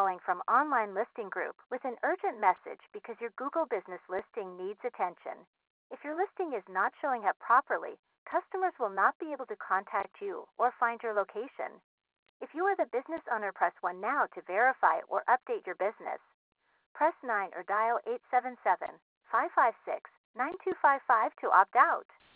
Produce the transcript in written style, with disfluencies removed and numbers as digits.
calling from Online Listing Group with an urgent message because your Google business listing needs attention. If your listing is not showing up properly, customers will not be able to contact you or find your location. If you are the business owner, press 1 now to verify or update your business. Press 9 or dial 877-556-9255 to opt out.